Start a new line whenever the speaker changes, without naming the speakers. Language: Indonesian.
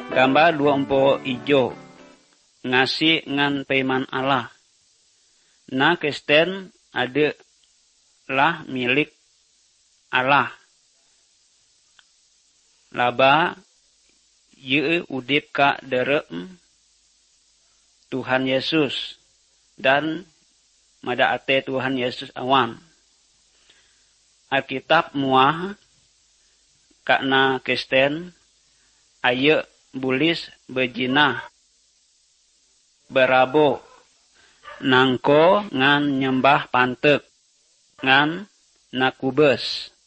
Gambar 24 ijo ngasih ngan peman Allah. Na Kristen ada lah milik Allah. Laba ye udip ka derem Tuhan Yesus dan mada ate Tuhan Yesus awan. Alkitab muah kakna Kristen aye bulis bejina berabo nangko ngan nyembah pantek ngan nakubes.